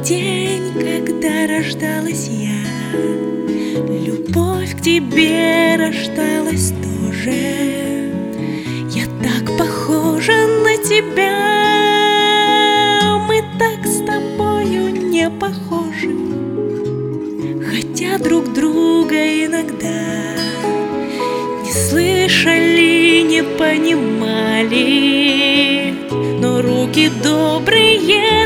день, когда рождалась я, любовь к тебе рождалась тоже. Я так похожа на тебя, мы так с тобою не похожи, хотя друг друга иногда не слышали, не понимали, но руки добрые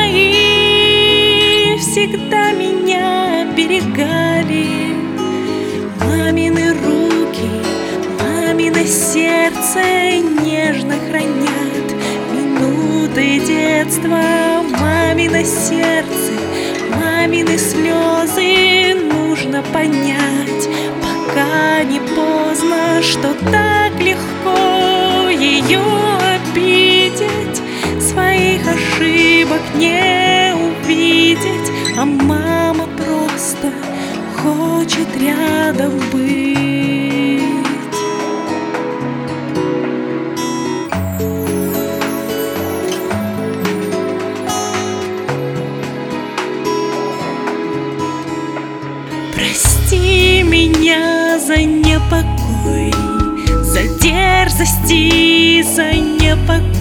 твои всегда меня оберегали. Мамины руки, мамино сердце нежно хранят минуты детства. Мамино сердце, мамины слезы нужно понять, пока не поздно, что так легко ее обидеть, своих ошибок не увидеть, а мама просто хочет рядом быть. Прости меня за непокой, за дерзость и за непокой.